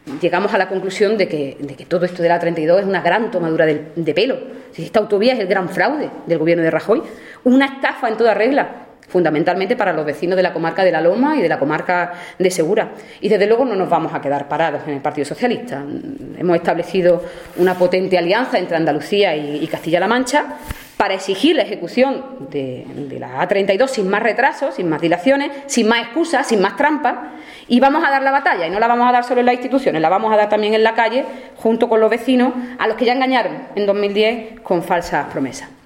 llegamos a la conclusión de que todo esto de la 32 es una gran tomadura de pelo. Si esta autovía es el gran fraude del gobierno de Rajoy, una estafa en toda regla, fundamentalmente para los vecinos de la comarca de La Loma y de la comarca de Segura. Y desde luego no nos vamos a quedar parados en el Partido Socialista. Hemos establecido una potente alianza entre Andalucía y Castilla-La Mancha para exigir la ejecución de la A32 sin más retrasos, sin más dilaciones, sin más excusas, sin más trampas, y vamos a dar la batalla, y no la vamos a dar solo en las instituciones, la vamos a dar también en la calle, junto con los vecinos, a los que ya engañaron en 2010 con falsas promesas.